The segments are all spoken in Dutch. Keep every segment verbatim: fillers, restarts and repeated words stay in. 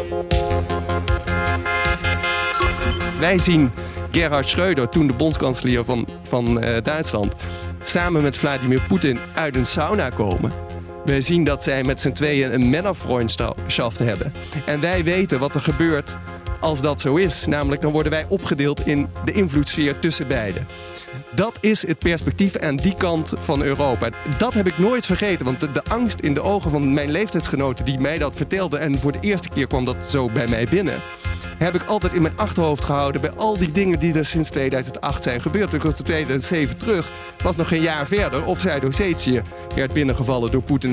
Wij zien Gerhard Schröder, toen de bondskanselier van, van uh, Duitsland, samen met Vladimir Poetin uit een sauna komen. We zien dat zij met z'n tweeën een Männerfreundschaft hebben. En wij weten wat er gebeurt als dat zo is. Namelijk, dan worden wij opgedeeld in de invloedssfeer tussen beiden. Dat is het perspectief aan die kant van Europa. Dat heb ik nooit vergeten, want de, de angst in de ogen van mijn leeftijdsgenoten die mij dat vertelden, en voor de eerste keer kwam dat zo bij mij binnen, heb ik altijd in mijn achterhoofd gehouden bij al die dingen die er sinds tweeduizend acht zijn gebeurd. Ik was in tweeduizend zeven terug, was nog geen jaar verder, of Zuid-Ossetië werd binnengevallen door Poetin.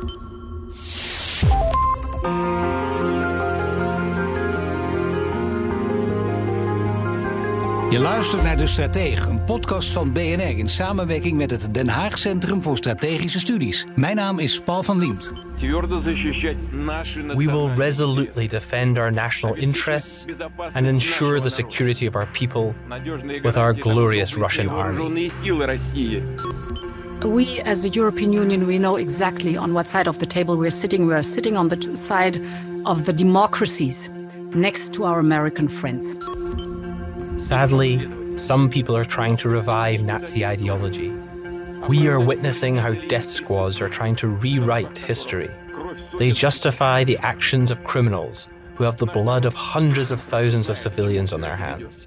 Je luistert naar De Stratege, een podcast van B N R in samenwerking met het Den Haag Centrum voor Strategische Studies. Mijn naam is Paul van Liemt. We will resolutely defend our national interests and ensure the security of our people with our glorious Russian army. We as the European Union, we know exactly on what side of the table we're sitting. We're sitting on the side of the democracies next to our American friends. Sadly, some people are trying to revive Nazi ideology. We are witnessing how death squads are trying to rewrite history. They justify the actions of criminals who have the blood of hundreds of thousands of civilians on their hands.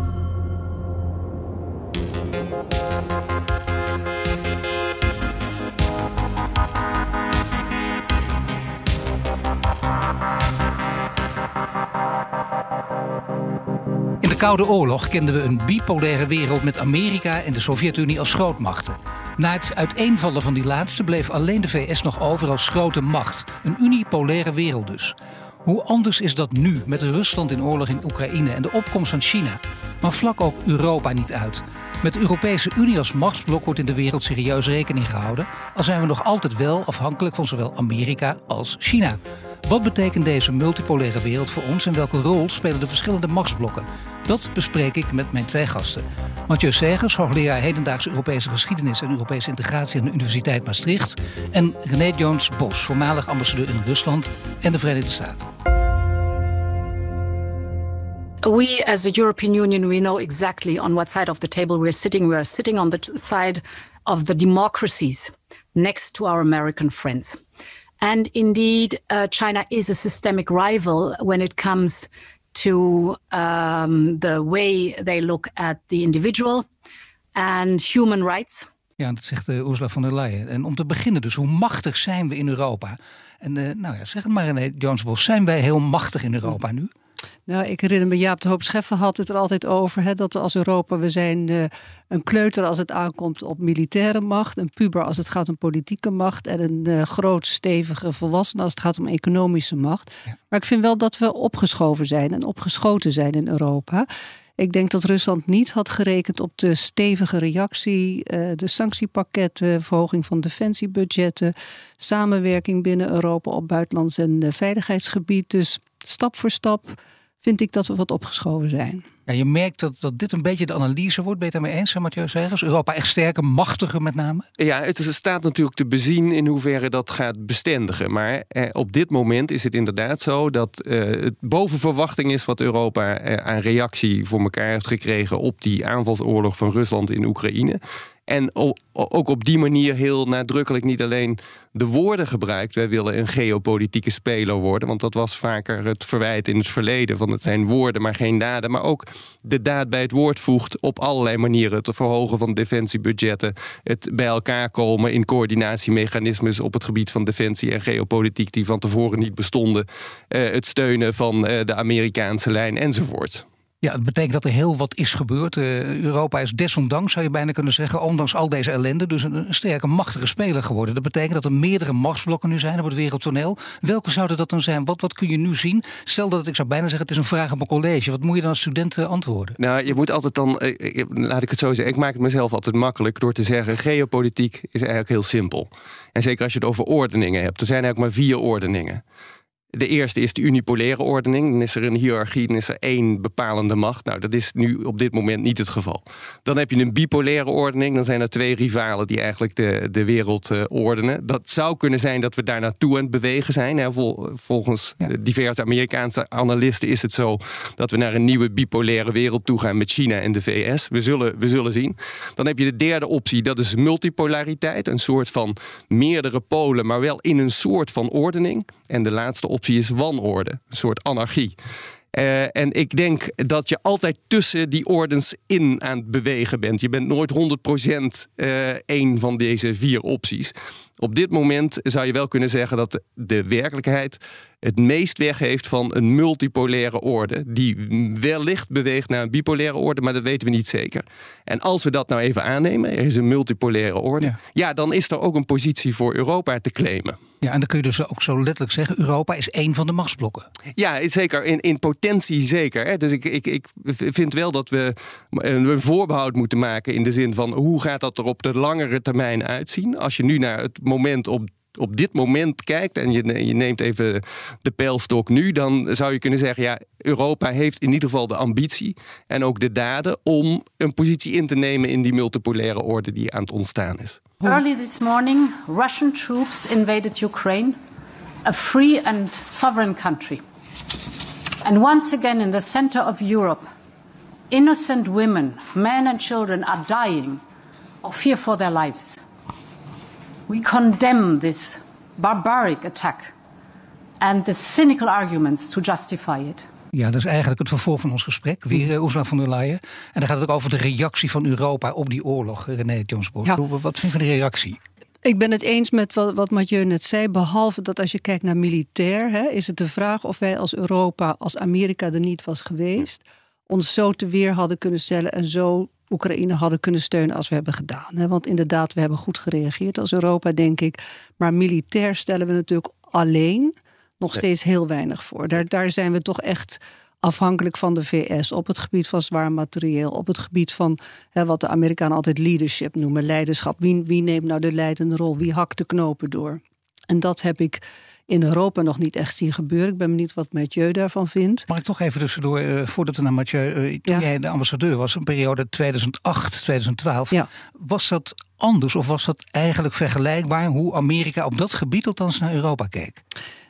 In de Koude Oorlog kenden we een bipolaire wereld met Amerika en de Sovjet-Unie als grootmachten. Na het uiteenvallen van die laatste bleef alleen de V S nog over als grote macht. Een unipolaire wereld dus. Hoe anders is dat nu met Rusland in oorlog in Oekraïne en de opkomst van China? Maar vlak ook Europa niet uit. Met de Europese Unie als machtsblok wordt in de wereld serieus rekening gehouden, al zijn we nog altijd wel afhankelijk van zowel Amerika als China. Wat betekent deze multipolaire wereld voor ons en welke rol spelen de verschillende machtsblokken? Dat bespreek ik met mijn twee gasten. Mathieu Segers, hoogleraar hedendaagse Europese geschiedenis en Europese integratie aan de Universiteit Maastricht. En René Jones-Bos, voormalig ambassadeur in Rusland en de Verenigde Staten. We as the European Union, we know exactly on what side of the table we're sitting. We're sitting on the side of the democracies next to our American friends. And indeed, uh, China is a systemic rival when it comes to um, the way they look at the individual and human rights. Ja, dat zegt uh, Ursula von der Leyen. En om te beginnen dus, hoe machtig zijn we in Europa? En uh, nou ja, zeg het maar, René Jones-Bos, zijn wij heel machtig in Europa nu? Nou, ik herinner me, Jaap de Hoop Scheffer had het er altijd over, hè, dat we als Europa, we zijn uh, een kleuter als het aankomt op militaire macht, een puber als het gaat om politieke macht en een uh, groot, stevige volwassene als het gaat om economische macht. Ja. Maar ik vind wel dat we opgeschoven zijn en opgeschoten zijn in Europa. Ik denk dat Rusland niet had gerekend op de stevige reactie, uh, de sanctiepakketten, verhoging van defensiebudgetten, samenwerking binnen Europa op buitenlands en uh, veiligheidsgebied. Dus stap voor stap vind ik dat we wat opgeschoven zijn. Ja, je merkt dat, dat dit een beetje de analyse wordt. Ben je het daarmee eens, Mathieu Segers? Europa echt sterker, machtiger met name? Ja, het staat natuurlijk te bezien in hoeverre dat gaat bestendigen. Maar eh, op dit moment is het inderdaad zo dat eh, het boven verwachting is wat Europa eh, aan reactie voor elkaar heeft gekregen op die aanvalsoorlog van Rusland in Oekraïne. En ook op die manier heel nadrukkelijk niet alleen de woorden gebruikt. Wij willen een geopolitieke speler worden. Want dat was vaker het verwijt in het verleden. Van het zijn woorden, maar geen daden. Maar ook de daad bij het woord voegt op allerlei manieren. Het verhogen van defensiebudgetten. Het bij elkaar komen in coördinatiemechanismes op het gebied van defensie en geopolitiek die van tevoren niet bestonden. Uh, het steunen van uh, de Amerikaanse lijn enzovoort. Ja, het betekent dat er heel wat is gebeurd. Uh, Europa is desondanks, zou je bijna kunnen zeggen, ondanks al deze ellende, dus een, een sterke, machtige speler geworden. Dat betekent dat er meerdere machtsblokken nu zijn op het wereldtoneel. Welke zouden dat dan zijn? Wat, wat kun je nu zien? Stel dat ik zou bijna zeggen, het is een vraag op een college. Wat moet je dan als student uh, antwoorden? Nou, je moet altijd dan, uh, laat ik het zo zeggen, ik maak het mezelf altijd makkelijk door te zeggen, geopolitiek is eigenlijk heel simpel. En zeker als je het over ordeningen hebt. Er zijn eigenlijk maar vier ordeningen. De eerste is de unipolaire ordening. Dan is er een hiërarchie, dan is er één bepalende macht. Nou, dat is nu op dit moment niet het geval. Dan heb je een bipolaire ordening. Dan zijn er twee rivalen die eigenlijk de, de wereld uh, ordenen. Dat zou kunnen zijn dat we daar naartoe aan het bewegen zijn. Hè. Vol, volgens ja. diverse Amerikaanse analisten is het zo dat we naar een nieuwe bipolaire wereld toe gaan met China en de V S. We zullen, we zullen zien. Dan heb je de derde optie, dat is multipolariteit. Een soort van meerdere polen, maar wel in een soort van ordening. En de laatste optie is wanorde, een soort anarchie. Uh, en ik denk dat je altijd tussen die ordens in aan het bewegen bent. Je bent nooit honderd procent uh, één van deze vier opties. Op dit moment zou je wel kunnen zeggen dat de, de werkelijkheid het meest weg heeft van een multipolaire orde. Die wellicht beweegt naar een bipolaire orde, maar dat weten we niet zeker. En als we dat nou even aannemen, er is een multipolaire orde. Ja, ja dan is er ook een positie voor Europa te claimen. Ja, en dan kun je dus ook zo letterlijk zeggen, Europa is één van de machtsblokken. Ja, zeker. In, in potentie zeker. Hè. Dus ik, ik, ik vind wel dat we een, een voorbehoud moeten maken in de zin van hoe gaat dat er op de langere termijn uitzien? Als je nu naar het moment op op dit moment kijkt en je, je neemt even de pijlstok nu, dan zou je kunnen zeggen, ja, Europa heeft in ieder geval de ambitie en ook de daden om een positie in te nemen in die multipolaire orde die aan het ontstaan is. Early this morning, Russian troops invaded Ukraine, a free and sovereign country. And once again in the center of Europe, innocent women, men and children are dying of fear for their lives. We condemn this barbaric attack and the cynical arguments to justify it. Ja, dat is eigenlijk het vervolg van ons gesprek. Weer uh, Ursula von der Leyen. En dan gaat het ook over de reactie van Europa op die oorlog. René Jonsbosch, ja. Wat vind je van de reactie? Ik ben het eens met wat, wat Mathieu net zei. Behalve dat als je kijkt naar militair, hè, is het de vraag of wij als Europa, als Amerika er niet was geweest, ons zo te weer hadden kunnen stellen en zo Oekraïne hadden kunnen steunen als we hebben gedaan. Hè. Want inderdaad, we hebben goed gereageerd als Europa, denk ik. Maar militair stellen we natuurlijk alleen nog steeds heel weinig voor. Daar, daar zijn we toch echt afhankelijk van de V S op het gebied van zwaar materieel, op het gebied van hè, wat de Amerikanen altijd leadership noemen, leiderschap. Wie, wie neemt nou de leidende rol? Wie hakt de knopen door? En dat heb ik in Europa nog niet echt zien gebeuren. Ik ben benieuwd wat Mathieu daarvan vindt. Mag ik toch even tussendoor, uh, voordat we naar Mathieu, uh, toen ja. jij de ambassadeur was, een periode tweeduizend acht tweeduizend twaalf, ja. was dat anders of was dat eigenlijk vergelijkbaar hoe Amerika op dat gebied althans naar Europa keek?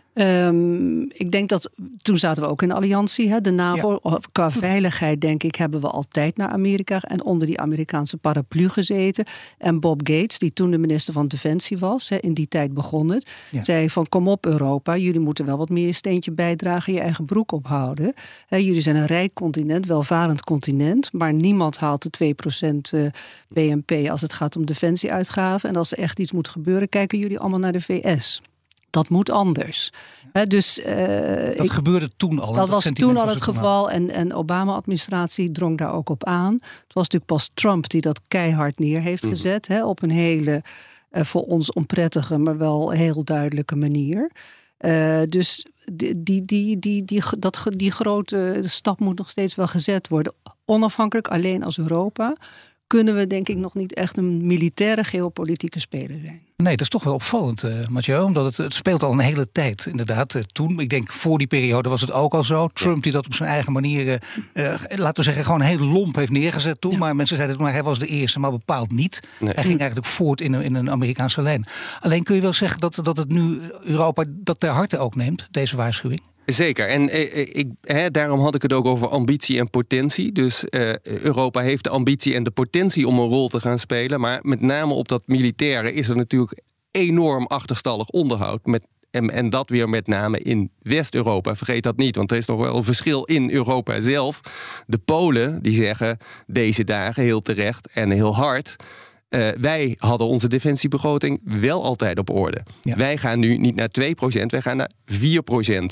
Um, ik denk dat, toen zaten we ook in de alliantie, hè, de NAVO. Ja. Qua veiligheid, denk ik, hebben we altijd naar Amerika en onder die Amerikaanse paraplu gezeten. En Bob Gates, die toen de minister van Defensie was, hè, in die tijd begon het, ja. zei van kom op Europa, jullie moeten wel wat meer een steentje bijdragen, je eigen broek ophouden. Hè, jullie zijn een rijk continent, welvarend continent, maar niemand haalt de twee procent B N P als het gaat om defensieuitgaven. En als er echt iets moet gebeuren, kijken jullie allemaal naar de V S. Dat moet anders. He, dus, uh, dat ik, gebeurde toen al. Dat, dat was toen al het geval. En, en Obama-administratie drong daar ook op aan. Het was natuurlijk pas Trump die dat keihard neer heeft mm. gezet. He, op een hele, uh, voor ons onprettige, maar wel heel duidelijke manier. Uh, dus die, die, die, die, die, dat, die grote stap moet nog steeds wel gezet worden. Onafhankelijk, alleen als Europa, kunnen we denk ik nog niet echt een militaire geopolitieke speler zijn. Nee, dat is toch wel opvallend, uh, Mathieu. Omdat het, het speelt al een hele tijd, inderdaad. Uh, toen, ik denk voor die periode was het ook al zo. Trump die dat op zijn eigen manier, uh, uh, laten we zeggen, gewoon heel lomp heeft neergezet toen. Ja. Maar mensen zeiden, maar hij was de eerste, maar bepaald niet. Nee. Hij ging eigenlijk voort in een, in een Amerikaanse lijn. Alleen kun je wel zeggen dat, dat het nu Europa dat ter harte ook neemt, deze waarschuwing? Zeker. En eh, ik, hè, daarom had ik het ook over ambitie en potentie. Dus eh, Europa heeft de ambitie en de potentie om een rol te gaan spelen. Maar met name op dat militaire is er natuurlijk enorm achterstallig onderhoud. Met, en, en dat weer met name in West-Europa. Vergeet dat niet, want er is nog wel een verschil in Europa zelf. De Polen die zeggen deze dagen heel terecht en heel hard, Uh, wij hadden onze defensiebegroting wel altijd op orde. Ja. Wij gaan nu niet naar twee procent, wij gaan naar vier procent.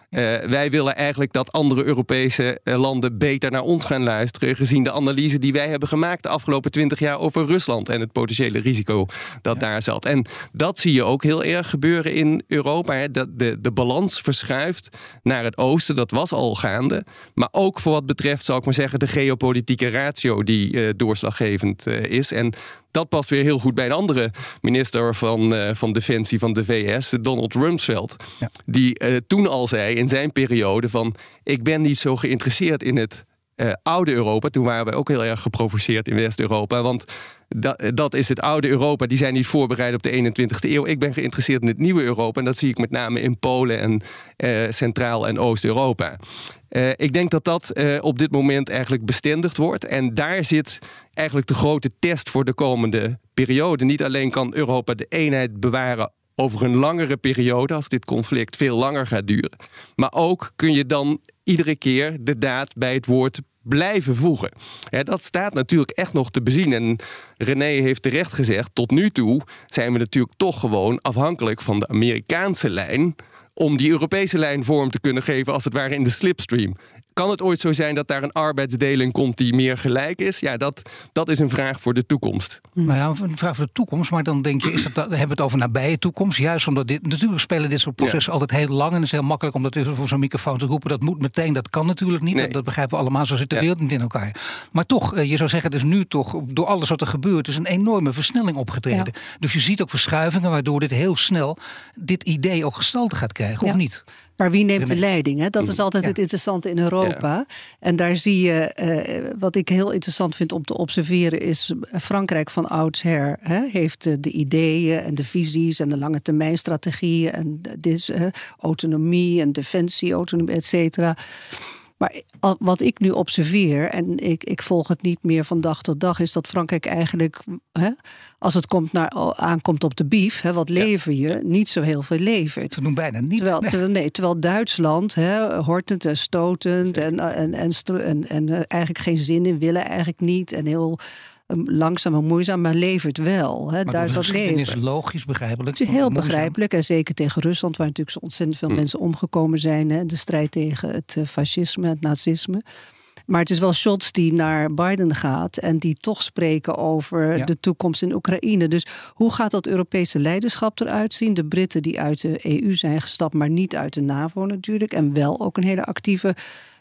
Uh, wij willen eigenlijk dat andere Europese uh, landen beter naar ons gaan luisteren, gezien de analyse die wij hebben gemaakt de afgelopen twintig jaar over Rusland en het potentiële risico dat ja. daar zat. En dat zie je ook heel erg gebeuren in Europa. Hè. Dat de, de balans verschuift naar het oosten, dat was al gaande. Maar ook voor wat betreft, zal ik maar zeggen, de geopolitieke ratio die uh, doorslaggevend uh, is. En dat past weer heel goed bij een andere minister van, uh, van Defensie van de V S, Donald Rumsfeld. Ja. Die uh, toen al zei in zijn periode van, ik ben niet zo geïnteresseerd in het uh, oude Europa. Toen waren wij ook heel erg geprovoceerd in West-Europa. Want dat, dat is het oude Europa. Die zijn niet voorbereid op de eenentwintigste eeuw. Ik ben geïnteresseerd in het nieuwe Europa. En dat zie ik met name in Polen en uh, Centraal- en Oost-Europa. Uh, ik denk dat dat uh, op dit moment eigenlijk bestendigd wordt. En daar zit eigenlijk de grote test voor de komende periode. Niet alleen kan Europa de eenheid bewaren over een langere periode, als dit conflict veel langer gaat duren. Maar ook kun je dan iedere keer de daad bij het woord blijven voegen. Ja, dat staat natuurlijk echt nog te bezien. En René heeft terecht gezegd, tot nu toe zijn we natuurlijk toch gewoon afhankelijk van de Amerikaanse lijn om die Europese lijn vorm te kunnen geven als het ware in de slipstream. Kan het ooit zo zijn dat daar een arbeidsdeling komt die meer gelijk is? Ja, dat, dat is een vraag voor de toekomst. Nou ja, een vraag voor de toekomst. Maar dan denk je, is dat, dan hebben we het over nabije toekomst. Juist omdat dit, natuurlijk spelen dit soort processen ja. altijd heel lang. En het is heel makkelijk om dat voor zo'n microfoon te roepen. Dat moet meteen, dat kan natuurlijk niet. Nee. Dat, dat begrijpen we allemaal, zo zit de ja. wereld niet in elkaar. Maar toch, je zou zeggen, het is nu toch, door alles wat er gebeurt, is een enorme versnelling opgetreden. Ja. Dus je ziet ook verschuivingen waardoor dit heel snel, dit idee ook gestalte gaat krijgen, ja. of niet? Maar wie neemt de leiding? Hè? Dat is altijd ja. het interessante in Europa. Ja. En daar zie je, uh, wat ik heel interessant vind om te observeren, is Frankrijk van oudsher hè, heeft uh, de ideeën en de visies en de lange termijn strategieën en dus, uh, autonomie en defensie, autonomie, et cetera. Maar wat ik nu observeer, en ik, ik volg het niet meer van dag tot dag, is dat Frankrijk eigenlijk, hè, als het komt naar, aankomt op de bief, hè, wat lever je, ja. niet zo heel veel levert. Ze doen bijna niet. Terwijl, nee. Terwijl, nee, terwijl Duitsland, hè, hortend en stotend en, en, en, en, en eigenlijk geen zin in willen, eigenlijk niet. En heel langzaam en moeizaam, maar levert wel. Hè. Daar is wat levert. Is logisch, begrijpelijk. Het is heel moeizaam. Begrijpelijk. En zeker tegen Rusland, waar natuurlijk zo ontzettend veel hm. mensen omgekomen zijn. Hè. De strijd tegen het fascisme, het nazisme. Maar het is wel Scholz die naar Biden gaat en die toch spreken over ja. de toekomst in Oekraïne. Dus hoe gaat dat Europese leiderschap eruit zien? De Britten die uit de E U zijn gestapt, maar niet uit de NAVO natuurlijk. En wel ook een hele actieve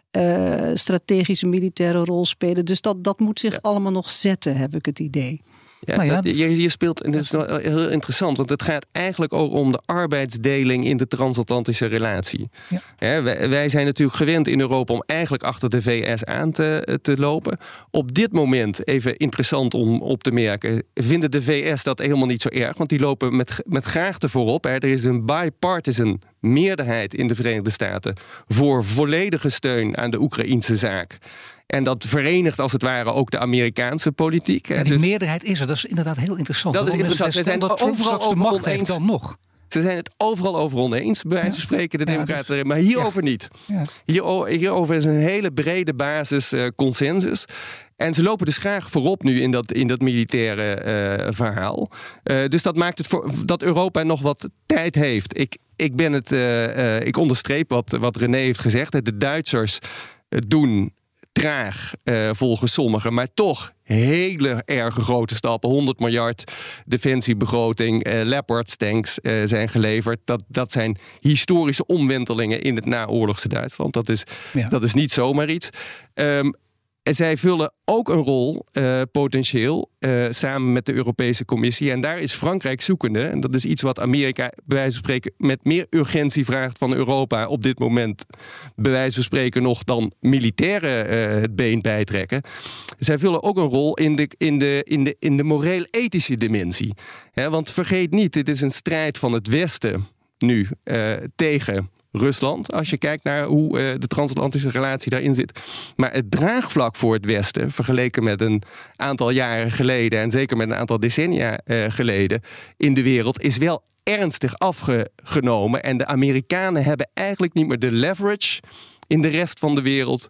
Uh, strategische militaire rol spelen. Dus dat, dat moet zich ja. allemaal nog zetten, heb ik het idee. Ja, nou ja, je, je speelt, en dat is heel interessant, want het gaat eigenlijk ook om de arbeidsdeling in de transatlantische relatie. Ja. Ja, wij, wij zijn natuurlijk gewend in Europa om eigenlijk achter de V S aan te, te lopen. Op dit moment, even interessant om op te merken, vinden de V S dat helemaal niet zo erg, want die lopen met, met graagte voorop. Hè. Er is een bipartisan meerderheid in de Verenigde Staten voor volledige steun aan de Oekraïnse zaak. En dat verenigt als het ware ook de Amerikaanse politiek. Ja, die dus meerderheid is er. Dat is inderdaad heel interessant. Dat is interessant. Ze zijn het overal over oneens. Dan nog. Ze zijn het overal over oneens, bij wijze van spreken, de democraten. Ja, dus, maar hierover ja. niet. Ja. Hier, hierover is een hele brede basis uh, consensus. En ze lopen dus graag voorop nu in dat, in dat militaire uh, verhaal. Uh, dus dat maakt het voor dat Europa nog wat tijd heeft. Ik, ik, ben het, uh, uh, ik onderstreep wat, wat René heeft gezegd. De Duitsers uh, doen traag, uh, volgens sommigen, maar toch hele erge grote stappen. honderd miljard defensiebegroting, uh, Leopard tanks uh, zijn geleverd. Dat, dat zijn historische omwentelingen in het naoorlogse Duitsland. Dat is, ja. dat is niet zomaar iets. Um, En zij vullen ook een rol, uh, potentieel, uh, samen met de Europese Commissie. En daar is Frankrijk zoekende. En dat is iets wat Amerika, bij wijze van spreken, met meer urgentie vraagt van Europa op dit moment. Bij wijze van spreken nog dan militairen uh, het been bijtrekken. Zij vullen ook een rol in de, in de, in de, in de moreel-ethische dimensie. He, want vergeet niet, dit is een strijd van het Westen nu uh, tegen Rusland, als je kijkt naar hoe uh, de transatlantische relatie daarin zit. Maar het draagvlak voor het Westen, vergeleken met een aantal jaren geleden en zeker met een aantal decennia uh, geleden in de wereld, is wel ernstig afgenomen. En de Amerikanen hebben eigenlijk niet meer de leverage in de rest van de wereld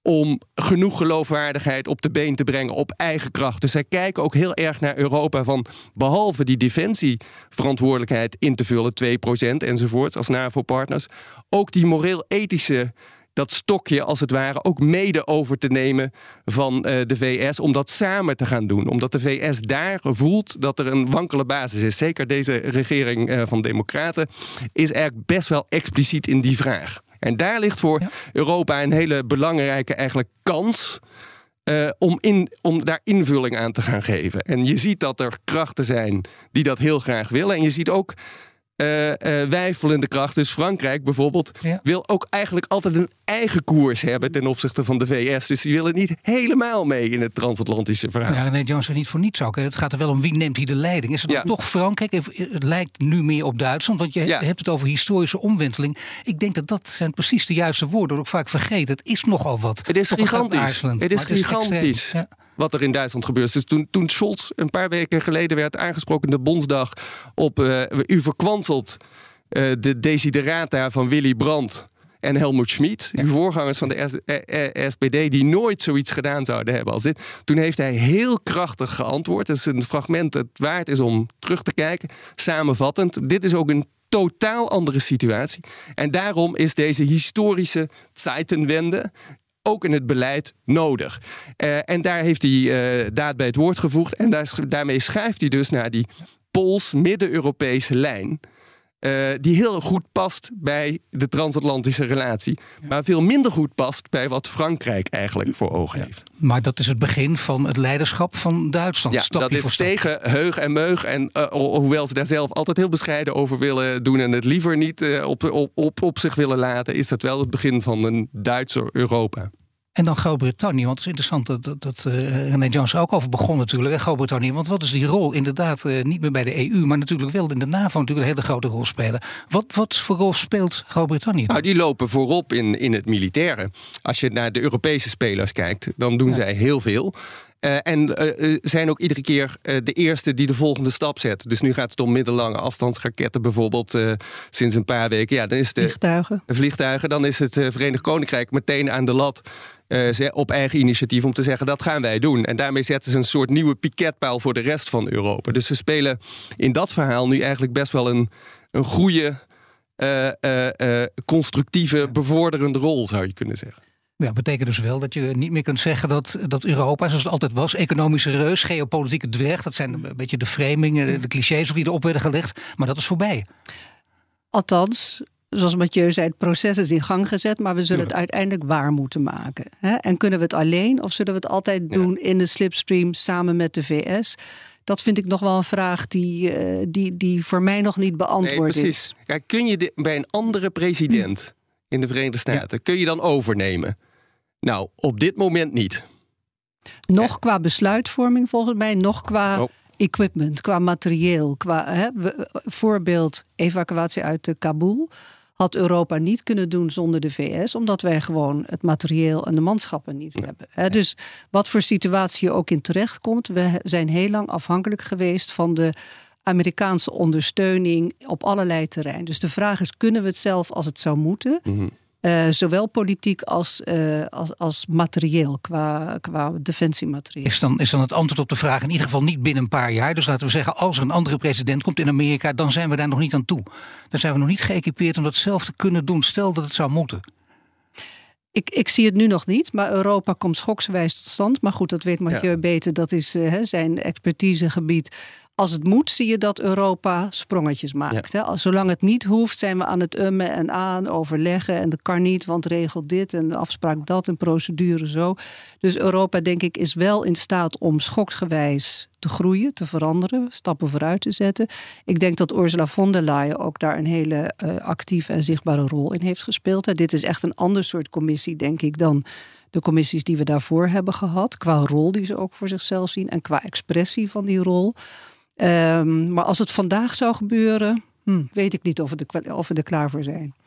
om genoeg geloofwaardigheid op de been te brengen op eigen kracht. Dus zij kijken ook heel erg naar Europa van behalve die defensieverantwoordelijkheid in te vullen, twee procent enzovoorts als NAVO-partners, ook die moreel-ethische, dat stokje als het ware ook mede over te nemen van uh, de V S, om dat samen te gaan doen. Omdat de V S daar voelt dat er een wankele basis is. Zeker deze regering uh, van Democraten is eigenlijk best wel expliciet in die vraag. En daar ligt voor ja. Europa een hele belangrijke eigenlijk kans Uh, om, in, om daar invulling aan te gaan geven. En je ziet dat er krachten zijn die dat heel graag willen. En je ziet ook uh, uh, weifelende krachten. Dus Frankrijk bijvoorbeeld ja. wil ook eigenlijk altijd een eigen koers hebben ten opzichte van de V S. Dus die willen niet helemaal mee in het transatlantische verhaal. Ja, nee, Jones, niet voor niets ook. Het gaat er wel om wie neemt hier de leiding. Is het ja. toch Frankrijk? Het lijkt nu meer op Duitsland, want je ja. hebt het over historische omwenteling. Ik denk dat dat zijn precies de juiste woorden. Dat ik vaak vergeet. Het is nogal wat. Het is gigantisch. Het is gigantisch. Ja. Wat er in Duitsland gebeurt. Dus toen, toen Scholz een paar weken geleden werd aangesproken in de Bondsdag op uh, u verkwanselt uh, de desiderata van Willy Brandt en Helmut Schmid, ja. uw voorgangers van de S P D, die nooit zoiets gedaan zouden hebben als dit. Toen heeft hij heel krachtig geantwoord. Het is een fragment dat waard is om terug te kijken. Samenvattend, dit is ook een totaal andere situatie. En daarom is deze historische Zeitenwende ook in het beleid nodig. Uh, en daar heeft hij uh, daad bij het woord gevoegd. En daar, daarmee schuift hij dus naar die Pools-Midden-Europese lijn. Uh, die heel goed past bij de transatlantische relatie. Ja. Maar veel minder goed past bij wat Frankrijk eigenlijk voor ogen ja. heeft. Maar dat is het begin van het leiderschap van Duitsland. Ja, stapje dat is voor stap. tegen heug en meug. En uh, hoewel ze daar zelf altijd heel bescheiden over willen doen en het liever niet uh, op, op, op, op zich willen laten, is dat wel het begin van een Duitser Europa. En dan Groot-Brittannië, want het is interessant dat, dat, dat uh, René Jones er ook over begon natuurlijk. Groot-Brittannië, want wat is die rol? Inderdaad, uh, niet meer bij de E U, maar natuurlijk wel in de NAVO natuurlijk een hele grote rol spelen. Wat, wat voor rol speelt Groot-Brittannië? Nou, die lopen voorop in, in het militaire. Als je naar de Europese spelers kijkt, dan doen ja. zij heel veel. Uh, en uh, zijn ook iedere keer uh, de eerste die de volgende stap zet. Dus nu gaat het om middellange afstandsraketten bijvoorbeeld uh, sinds een paar weken. Ja, dan is de vliegtuigen. vliegtuigen. Dan is het uh, Verenigd Koninkrijk meteen aan de lat uh, op eigen initiatief om te zeggen dat gaan wij doen. En daarmee zetten ze een soort nieuwe piketpaal voor de rest van Europa. Dus ze spelen in dat verhaal nu eigenlijk best wel een, een goede, uh, uh, uh, constructieve, bevorderende rol, zou je kunnen zeggen. Ja, dat betekent dus wel dat je niet meer kunt zeggen dat, dat Europa, zoals het altijd was, economische reus, geopolitieke dwerg, dat zijn een beetje de framingen, de clichés die erop werden gelegd, maar dat is voorbij. Althans, zoals Mathieu zei, het proces is in gang gezet, maar we zullen het uiteindelijk waar moeten maken. Hè? En kunnen we het alleen of zullen we het altijd doen in de slipstream samen met de V S? Dat vind ik nog wel een vraag die, uh, die, die voor mij nog niet beantwoord nee, precies. is. Kijk, kun je de, bij een andere president in de Verenigde Staten, ja. kun je dan overnemen? Nou, op dit moment niet. Nog eh. qua besluitvorming volgens mij, nog qua oh. equipment, qua materieel. Qua hè, we, voorbeeld evacuatie uit de Kabul had Europa niet kunnen doen zonder de V S, omdat wij gewoon het materieel en de manschappen niet ja. hebben. Hè, dus wat voor situatie je ook in terecht komt, we zijn heel lang afhankelijk geweest van de Amerikaanse ondersteuning op allerlei terreinen. Dus de vraag is, kunnen we het zelf als het zou moeten? Mm-hmm. Uh, zowel politiek als, uh, als, als materieel, qua, qua defensiematerieel. Is dan, is dan het antwoord op de vraag in ieder geval niet binnen een paar jaar? Dus laten we zeggen, als er een andere president komt in Amerika, dan zijn we daar nog niet aan toe. Dan zijn we nog niet geëquipeerd om dat zelf te kunnen doen. Stel dat het zou moeten. Ik, ik zie het nu nog niet, maar Europa komt schoksgewijs tot stand. Maar goed, dat weet Mathieu ja. beter, dat is uh, zijn expertisegebied. Als het moet, zie je dat Europa sprongetjes maakt. Ja. Hè? Zolang het niet hoeft, zijn we aan het ummen en aan, overleggen. En dat kan niet, want regelt dit en de afspraak dat en procedure zo. Dus Europa, denk ik, is wel in staat om schoksgewijs te groeien, te veranderen, stappen vooruit te zetten. Ik denk dat Ursula von der Leyen ook daar een hele uh, actieve en zichtbare rol in heeft gespeeld. Hè? Dit is echt een ander soort commissie, denk ik, dan de commissies die we daarvoor hebben gehad. Qua rol die ze ook voor zichzelf zien en qua expressie van die rol. Um, maar als het vandaag zou gebeuren, hm, weet ik niet of we, er, of we er klaar voor zijn.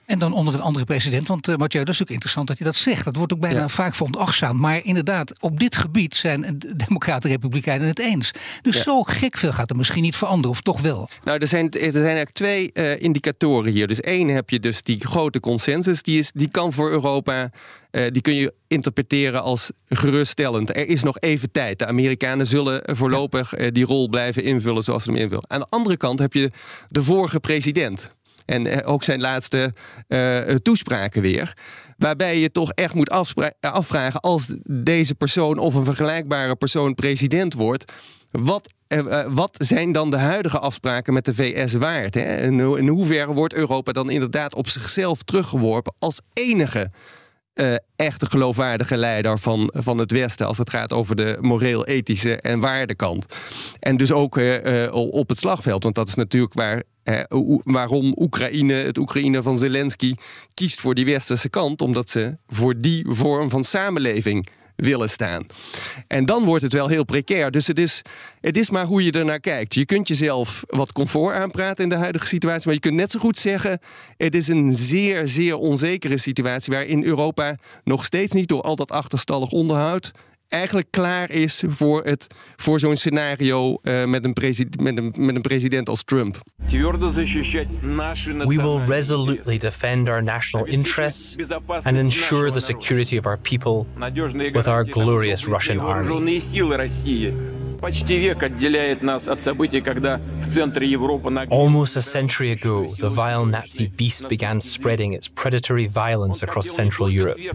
En dan onder een andere president, want uh, Mathieu, dat is ook interessant dat je dat zegt. Dat wordt ook bijna ja. vaak veronachtzaamd. Maar inderdaad, op dit gebied zijn de Democraten en Republikeinen het eens. Dus ja. zo gek veel gaat er misschien niet veranderen, of toch wel? Nou, er zijn, er zijn eigenlijk twee uh, indicatoren hier. Dus één heb je dus die grote consensus, die, is, die kan voor Europa... Uh, die kun je interpreteren als geruststellend. Er is nog even tijd. De Amerikanen zullen voorlopig uh, die rol blijven invullen zoals ze hem invullen. Aan de andere kant heb je de vorige president. En uh, ook zijn laatste uh, toespraken weer. Waarbij je toch echt moet afspra- afvragen... als deze persoon of een vergelijkbare persoon president wordt... wat Uh, wat zijn dan de huidige afspraken met de V S waard? Hè? En in hoeverre wordt Europa dan inderdaad op zichzelf teruggeworpen... als enige uh, echte geloofwaardige leider van, van het Westen... als het gaat over de moreel-ethische en waardekant. En dus ook uh, uh, op het slagveld. Want dat is natuurlijk waar... Uh, o- waarom Oekraïne, het Oekraïne van Zelensky... kiest voor die westerse kant... omdat ze voor die vorm van samenleving... willen staan. En dan wordt het wel heel precair. Dus het is, het is maar hoe je ernaar kijkt. Je kunt jezelf wat comfort aanpraten in de huidige situatie... maar je kunt net zo goed zeggen... het is een zeer, zeer onzekere situatie... waarin Europa nog steeds niet door al dat achterstallig onderhoud... eigenlijk klaar is voor, het, voor zo'n scenario uh, met, een president, met, een, met een president als Trump. We will resolutely defend our national interests and ensure the security of our people with our glorious Russian army. Almost a century ago, the vile Nazi beast began spreading its predatory violence across Central Europe.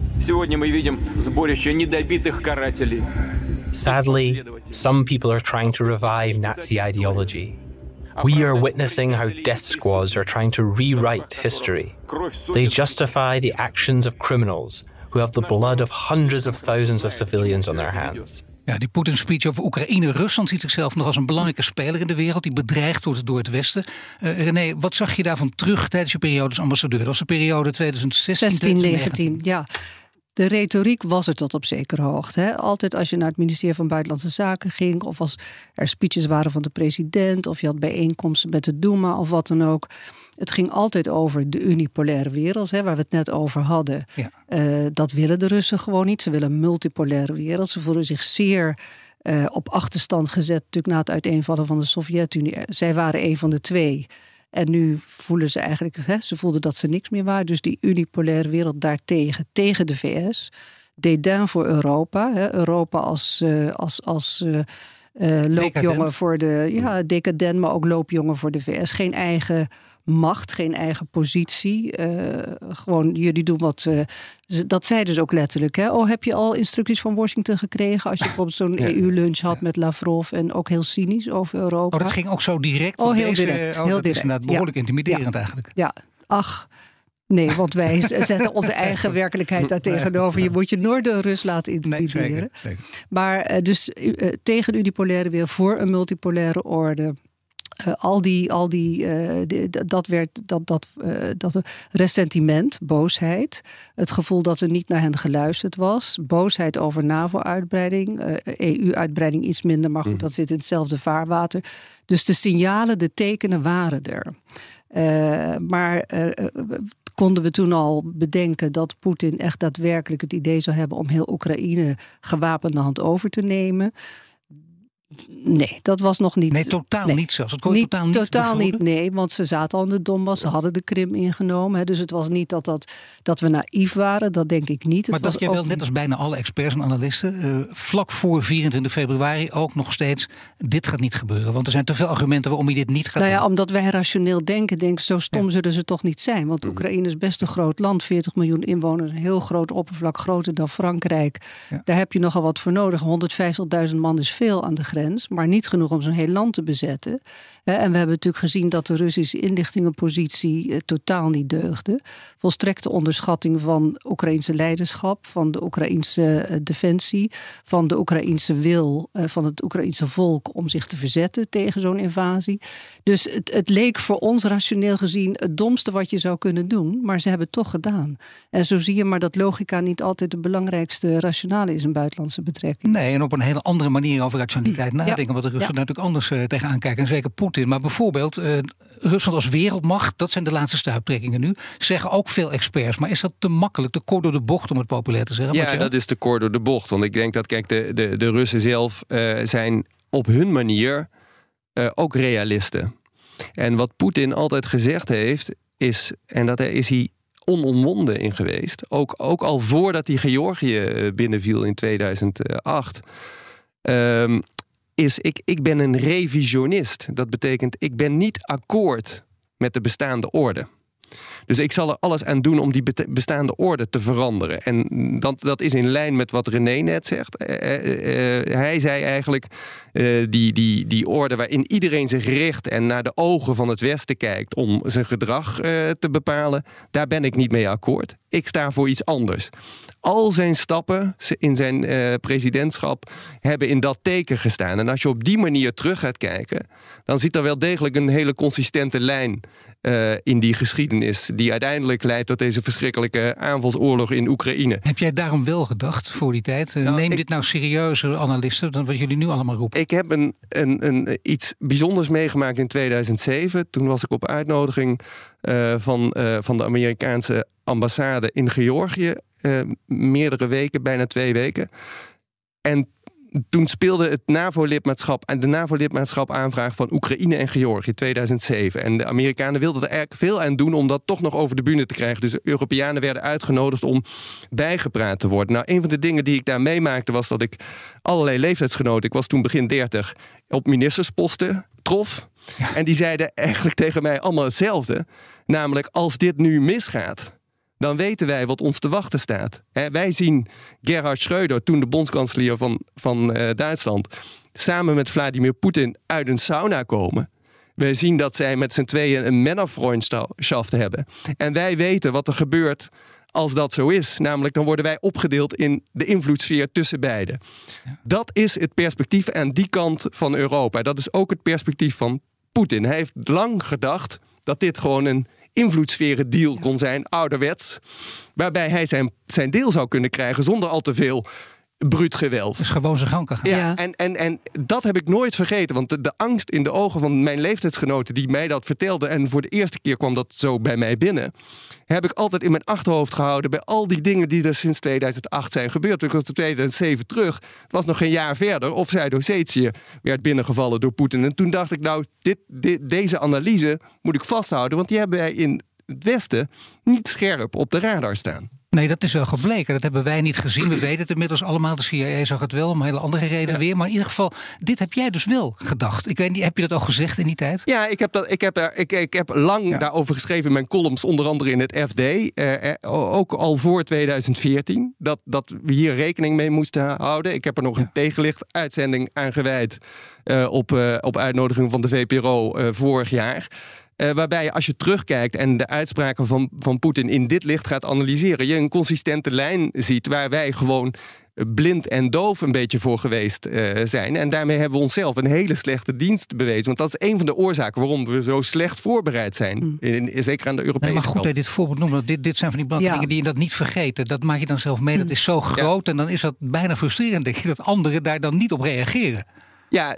Sadly, some people are trying to revive Nazi ideology. We are witnessing how death squads are trying to rewrite history. They justify the actions of criminals who have the blood of hundreds of thousands of civilians on their hands. Ja, die Poetin speech over Oekraïne. Rusland ziet zichzelf nog als een belangrijke speler in de wereld... die bedreigd wordt door het Westen. Uh, René, wat zag je daarvan terug tijdens je periode als ambassadeur? Dat was de periode twintig zestien, twintig negentien. Ja. De retoriek was er tot op zekere hoogte. Hè? Altijd als je naar het ministerie van Buitenlandse Zaken ging... of als er speeches waren van de president... of je had bijeenkomsten met de Duma of wat dan ook... Het ging altijd over de unipolaire wereld, hè, waar we het net over hadden. Ja. Uh, dat willen de Russen gewoon niet. Ze willen een multipolaire wereld. Ze voelen zich zeer uh, op achterstand gezet... natuurlijk na het uiteenvallen van de Sovjet-Unie. Zij waren een van de twee... En nu voelen ze eigenlijk, hè, ze voelden dat ze niks meer waren. Dus die unipolaire wereld daartegen, tegen de V S. Dédain voor Europa. Hè, Europa als, uh, als, als uh, uh, loopjongen voor de... Ja, decadent, maar ook loopjongen voor de V S. Geen eigen macht, geen eigen positie. Uh, gewoon, jullie doen wat... Uh, dat zeiden ze ook letterlijk. Hè? Oh, heb je al instructies van Washington gekregen... als je bijvoorbeeld zo'n ja. E U-lunch had met Lavrov... en ook heel cynisch over Europa? Oh, dat ging ook zo direct? Oh, heel deze, direct. Oh, heel dat direct. is inderdaad behoorlijk ja. intimiderend ja. eigenlijk. Ja, ach... Nee, want wij zetten onze eigen werkelijkheid daar tegenover. Je moet je nooit door Rus laten intimideren. Nee, zeker, zeker. Maar uh, dus uh, tegen de unipolaire weer voor een multipolaire orde... Uh, al die, al die, uh, die dat werd dat, dat, uh, dat ressentiment, boosheid, het gevoel dat er niet naar hen geluisterd was, boosheid over NAVO-uitbreiding, uh, E U-uitbreiding iets minder, maar goed, dat zit in hetzelfde vaarwater. Dus de signalen, de tekenen waren er. Uh, maar uh, konden we toen al bedenken dat Poetin echt daadwerkelijk het idee zou hebben om heel Oekraïne gewapende hand over te nemen? Nee, dat was nog niet... Nee, totaal nee. niet zelfs. Het kon niet, totaal niet, totaal niet, nee, want ze zaten al in de Donbass, ze hadden de Krim ingenomen. Hè, dus het was niet dat, dat, dat we naïef waren, dat denk ik niet. Maar het dacht was jij wel, net als bijna alle experts en analisten... Uh, vlak voor vierentwintig februari ook nog steeds... dit gaat niet gebeuren, want er zijn te veel argumenten... waarom je dit niet gaat nou ja, doen. Omdat wij rationeel denken, denken zo stom ja. zullen ze toch niet zijn. Want Oekraïne is best een groot land, veertig miljoen inwoners... een heel groot oppervlak, groter dan Frankrijk. Ja. Daar heb je nogal wat voor nodig. honderdvijftigduizend man is veel aan de grens, maar niet genoeg om zo'n heel land te bezetten. En we hebben natuurlijk gezien dat de Russische inlichtingenpositie eh, totaal niet deugde. Volstrekte onderschatting van Oekraïense leiderschap, van de Oekraïense eh, defensie, van de Oekraïense wil eh, van het Oekraïense volk om zich te verzetten tegen zo'n invasie. Dus het, het leek voor ons rationeel gezien het domste wat je zou kunnen doen, maar ze hebben het toch gedaan. En zo zie je maar dat logica niet altijd de belangrijkste rationale is in buitenlandse betrekking. Nee, en op een hele andere manier over rationaliteit tijd nadenken, Ja. wat de Russen Ja. natuurlijk anders uh, tegenaan kijken. En zeker Poetin. Maar bijvoorbeeld, uh, Rusland als wereldmacht, dat zijn de laatste stuiptrekkingen nu, zeggen ook veel experts. Maar is dat te makkelijk, te kort door de bocht, om het populair te zeggen? Ja, Mathieu? dat is te kort door de bocht. Want ik denk dat, kijk, de, de, de Russen zelf uh, zijn op hun manier uh, ook realisten. En wat Poetin altijd gezegd heeft, is, en dat is hij onomwonden in geweest, ook, ook al voordat hij Georgië binnenviel in tweeduizend acht, um, is ik, ik ben een revisionist. Dat betekent, ik ben niet akkoord met de bestaande orde. Dus ik zal er alles aan doen om die bestaande orde te veranderen. En dat, dat is in lijn met wat René net zegt. Uh, uh, uh, hij zei eigenlijk, uh, die, die, die orde waarin iedereen zich richt en naar de ogen van het Westen kijkt om zijn gedrag uh, te bepalen, daar ben ik niet mee akkoord. Ik sta voor iets anders. Al zijn stappen in zijn uh, presidentschap hebben in dat teken gestaan. En als je op die manier terug gaat kijken, dan zit er wel degelijk een hele consistente lijn uh, in die geschiedenis die uiteindelijk leidt tot deze verschrikkelijke aanvalsoorlog in Oekraïne. Heb jij daarom wel gedacht voor die tijd? Nou, Neem ik, dit nou serieuzer, analisten, dan wat jullie nu allemaal roepen? Ik heb een, een, een, iets bijzonders meegemaakt in tweeduizend zeven. Toen was ik op uitnodiging uh, van, uh, van de Amerikaanse ambassade in Georgië. Uh, meerdere weken, bijna twee weken. En toen speelde het NAVO-lidmaatschap en de NAVO-lidmaatschap aanvraag van Oekraïne en Georgië tweeduizend zeven. En de Amerikanen wilden er eigenlijk veel aan doen om dat toch nog over de bühne te krijgen. Dus de Europeanen werden uitgenodigd om bijgepraat te worden. Nou, een van de dingen die ik daar meemaakte was dat ik allerlei leeftijdsgenoten, ik was toen begin dertig, op ministersposten trof. Ja. En die zeiden eigenlijk tegen mij allemaal hetzelfde. Namelijk, als dit nu misgaat, dan weten wij wat ons te wachten staat. He, wij zien Gerhard Schröder, toen de bondskanselier van, van uh, Duitsland, samen met Vladimir Poetin uit een sauna komen. We zien dat zij met z'n tweeën een Männerfreundschaft hebben. En wij weten wat er gebeurt als dat zo is. Namelijk, dan worden wij opgedeeld in de invloedssfeer tussen beiden. Ja. Dat is het perspectief aan die kant van Europa. Dat is ook het perspectief van Poetin. Hij heeft lang gedacht dat dit gewoon een invloedssferen deal kon zijn, ouderwets, waarbij hij zijn, zijn deel zou kunnen krijgen zonder al te veel bruut geweld. Dus gewoon zijn gang kan gaan. Ja, Ja. En, en, en dat heb ik nooit vergeten, want de, de angst in de ogen van mijn leeftijdsgenoten die mij dat vertelden, en voor de eerste keer kwam dat zo bij mij binnen, heb ik altijd in mijn achterhoofd gehouden bij al die dingen die er sinds tweeduizend acht zijn gebeurd. Ik was in tweeduizend zeven terug, het was nog geen jaar verder, of Zuid-Ossetië werd binnengevallen door Poetin. En toen dacht ik, nou, dit, dit, deze analyse moet ik vasthouden, want die hebben wij in het Westen niet scherp op de radar staan. Nee, dat is wel gebleken. Dat hebben wij niet gezien. We weten het inmiddels allemaal. De C I A zag het wel, om een hele andere reden ja. weer. Maar in ieder geval, dit heb jij dus wel gedacht. Ik weet niet, heb je dat al gezegd in die tijd? Ja, ik heb, dat, ik heb, er, ik, ik heb lang ja. daarover geschreven in mijn columns, onder andere in het F D. Eh, eh, ook al voor tweeduizend veertien. Dat, dat we hier rekening mee moesten houden. Ik heb er nog ja. een tegenlicht-uitzending aan gewijd uh, op, uh, op uitnodiging van de V P R O uh, vorig jaar. Uh, waarbij je, als je terugkijkt en de uitspraken van, van Poetin in dit licht gaat analyseren, je een consistente lijn ziet waar wij gewoon blind en doof een beetje voor geweest uh, zijn. En daarmee hebben we onszelf een hele slechte dienst bewezen. Want dat is een van de oorzaken waarom we zo slecht voorbereid zijn. Mm. In, in, zeker aan de Europese nee, maar goed dat je dit voorbeeld noemt. Dit, dit zijn van die belangrijke ja. dingen die je dat niet vergeten. Dat maak je dan zelf mee. Dat is zo groot. Ja. En dan is dat bijna frustrerend, denk ik, dat anderen daar dan niet op reageren. Ja,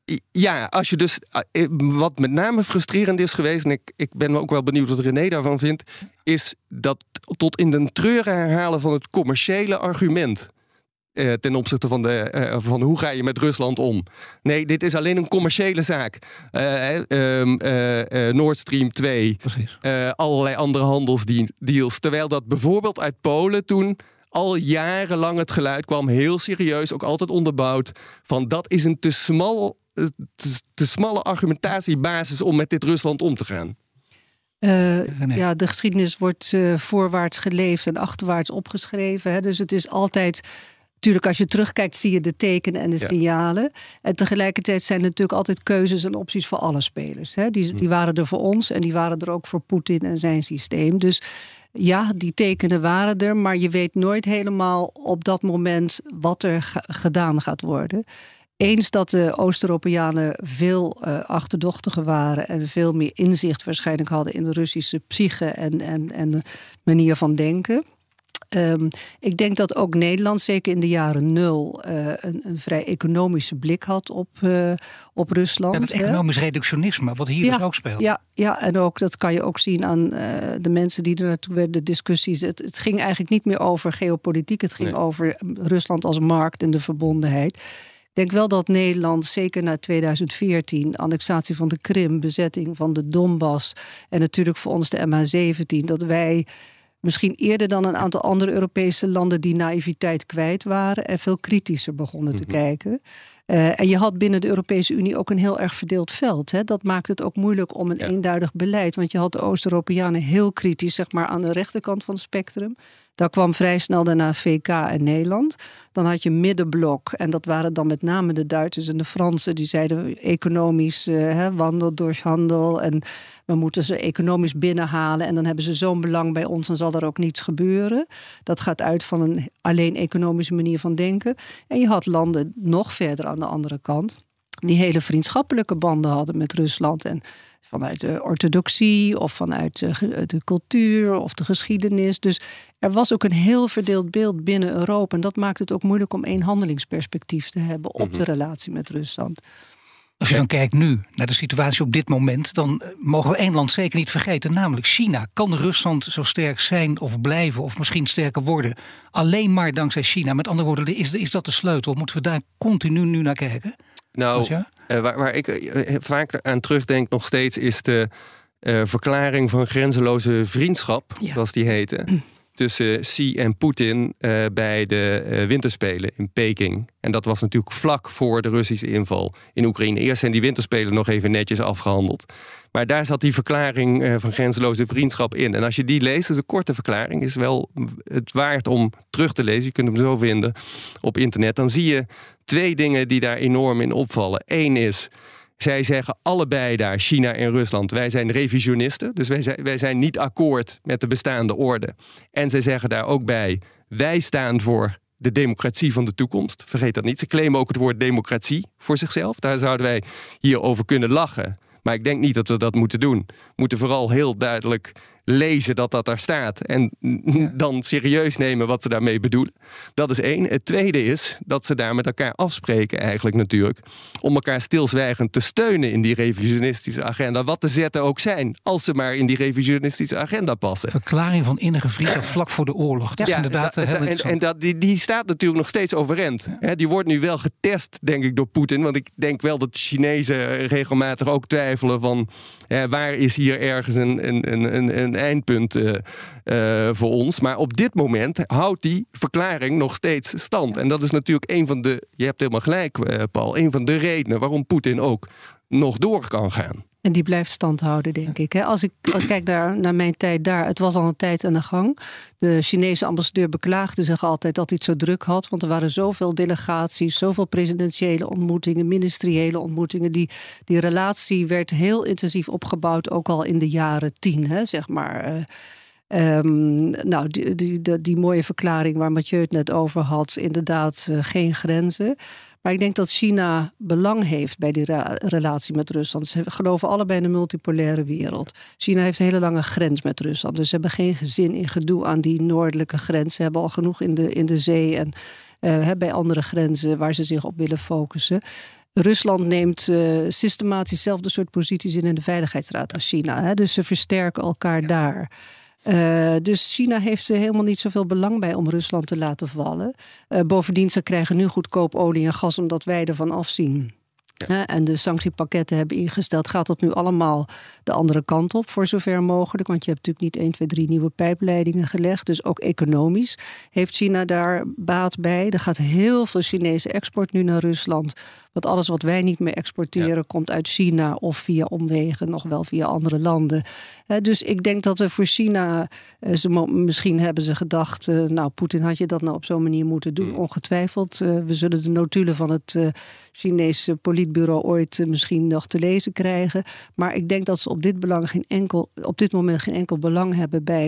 ja, als je dus, wat met name frustrerend is geweest, en ik, ik ben ook wel benieuwd wat René daarvan vindt, is dat tot in den treuren herhalen van het commerciële argument eh, ten opzichte van, de, eh, van hoe ga je met Rusland om. Nee, dit is alleen een commerciële zaak. Uh, uh, uh, uh, Nord Stream twee, uh, allerlei andere handelsdeals, terwijl dat bijvoorbeeld uit Polen toen al jarenlang het geluid kwam, heel serieus, ook altijd onderbouwd, van dat is een te, smal, te, te smalle argumentatiebasis om met dit Rusland om te gaan. Uh, nee. Ja, de geschiedenis wordt uh, voorwaarts geleefd en achterwaarts opgeschreven. Hè? Dus het is altijd, natuurlijk als je terugkijkt zie je de tekenen en de ja. signalen. En tegelijkertijd zijn er natuurlijk altijd keuzes en opties voor alle spelers. Hè? Die, die waren er voor ons en die waren er ook voor Poetin en zijn systeem. Dus ja, die tekenen waren er, maar je weet nooit helemaal op dat moment wat er ga- gedaan gaat worden. Eens dat de Oost-Europeanen veel uh, achterdochtiger waren en veel meer inzicht waarschijnlijk hadden in de Russische psyche en, en, en de manier van denken. Um, ik denk dat ook Nederland, zeker in de jaren nul, uh, een, een vrij economische blik had op, uh, op Rusland. Ja, dat economisch reductionisme, wat hier ja, dus ook speelt. Ja, ja, en ook dat kan je ook zien aan uh, de mensen die er naartoe werden, de discussies. Het, het ging eigenlijk niet meer over geopolitiek, het ging nee. over Rusland als markt en de verbondenheid. Ik denk wel dat Nederland, zeker na tweeduizend veertien, annexatie van de Krim, bezetting van de Donbass en natuurlijk voor ons de M H zeventien, dat wij misschien eerder dan een aantal andere Europese landen die naïviteit kwijt waren en veel kritischer begonnen te mm-hmm. kijken. Uh, en je had binnen de Europese Unie ook een heel erg verdeeld veld. Hè? Dat maakt het ook moeilijk om een ja. eenduidig beleid. Want je had de Oost-Europeanen heel kritisch, zeg maar, aan de rechterkant van het spectrum. Daar kwam vrij snel daarna V K en Nederland. Dan had je middenblok. En dat waren dan met name de Duitsers en de Fransen. Die zeiden economisch, uh, hè, wandel door handel. En we moeten ze economisch binnenhalen. En dan hebben ze zo'n belang bij ons, dan zal er ook niets gebeuren. Dat gaat uit van een alleen economische manier van denken. En je had landen nog verder aan de andere kant, die hele vriendschappelijke banden hadden met Rusland. En vanuit de orthodoxie of vanuit de cultuur of de geschiedenis. Dus er was ook een heel verdeeld beeld binnen Europa. En dat maakt het ook moeilijk om één handelingsperspectief te hebben op de relatie met Rusland. Als je dan kijkt nu naar de situatie op dit moment, dan mogen we één land zeker niet vergeten, namelijk China. Kan Rusland zo sterk zijn of blijven of misschien sterker worden alleen maar dankzij China? Met andere woorden, is, is dat de sleutel? Moeten we daar continu nu naar kijken? Nou, uh, waar, waar ik uh, vaak aan terugdenk nog steeds is de uh, verklaring van grenzeloze vriendschap, ja. zoals die heette, tussen Xi en Poetin uh, bij de uh, winterspelen in Peking. En dat was natuurlijk vlak voor de Russische inval in Oekraïne. Eerst zijn die winterspelen nog even netjes afgehandeld. Maar daar zat die verklaring uh, van grenzeloze vriendschap in. En als je die leest, dus een korte verklaring, is wel het waard om terug te lezen. Je kunt hem zo vinden op internet. Dan zie je twee dingen die daar enorm in opvallen. Eén is, zij zeggen allebei daar, China en Rusland, wij zijn revisionisten. Dus wij zijn, wij zijn niet akkoord met de bestaande orde. En zij zeggen daar ook bij, wij staan voor de democratie van de toekomst. Vergeet dat niet. Ze claimen ook het woord democratie voor zichzelf. Daar zouden wij hierover kunnen lachen. Maar ik denk niet dat we dat moeten doen. We moeten vooral heel duidelijk lezen dat dat daar staat. En ja. dan serieus nemen wat ze daarmee bedoelen. Dat is één. Het tweede is dat ze daar met elkaar afspreken eigenlijk natuurlijk. Om elkaar stilzwijgend te steunen in die revisionistische agenda. Wat de zetten ook zijn. Als ze maar in die revisionistische agenda passen. Verklaring van innige vriendschap vlak voor de oorlog. Dat ja, is inderdaad da, da, heel En, en dat, die, die staat natuurlijk nog steeds overeind. Ja. He, die wordt nu wel getest, denk ik, door Poetin. Want ik denk wel dat de Chinezen regelmatig ook twijfelen van ja, waar is hier ergens een, een, een, een eindpunt uh, uh, voor ons. Maar op dit moment houdt die verklaring nog steeds stand. En dat is natuurlijk een van de, je hebt helemaal gelijk, uh, Paul, een van de redenen waarom Poetin ook nog door kan gaan. En die blijft stand houden, denk ik. Als ik kijk daar, naar mijn tijd daar, het was al een tijd aan de gang. De Chinese ambassadeur beklaagde zich altijd dat hij het zo druk had. Want er waren zoveel delegaties, zoveel presidentiële ontmoetingen, ministeriële ontmoetingen. Die, die relatie werd heel intensief opgebouwd, ook al in de jaren tien, hè, zeg maar. Uh, um, nou, die, die, die, die mooie verklaring waar Mathieu het net over had, inderdaad uh, geen grenzen. Maar ik denk dat China belang heeft bij die ra- relatie met Rusland. Ze geloven allebei in de multipolaire wereld. China heeft een hele lange grens met Rusland. Dus ze hebben geen zin in gedoe aan die noordelijke grens. Ze hebben al genoeg in de, in de zee en uh, bij andere grenzen waar ze zich op willen focussen. Rusland neemt uh, systematisch hetzelfde soort posities in in de Veiligheidsraad als China. Hè? Dus ze versterken elkaar daar. Uh, dus China heeft er helemaal niet zoveel belang bij om Rusland te laten vallen. Uh, bovendien, ze krijgen nu goedkoop olie en gas omdat wij ervan afzien. Ja. Uh, en de sanctiepakketten hebben ingesteld. Gaat dat nu allemaal de andere kant op, voor zover mogelijk? Want je hebt natuurlijk niet één, twee, drie nieuwe pijpleidingen gelegd. Dus ook economisch heeft China daar baat bij. Er gaat heel veel Chinese export nu naar Rusland. Want alles wat wij niet meer exporteren ja. komt uit China of via omwegen, nog wel via andere landen. Uh, dus ik denk dat er voor China, uh, ze mo- misschien hebben ze gedacht, uh, nou, Poetin, had je dat nou op zo'n manier moeten doen? Mm. Ongetwijfeld. Uh, we zullen de notulen van het uh, Chinese politbureau ooit uh, misschien nog te lezen krijgen. Maar ik denk dat ze op dit, belang geen enkel, op dit moment geen enkel belang hebben bij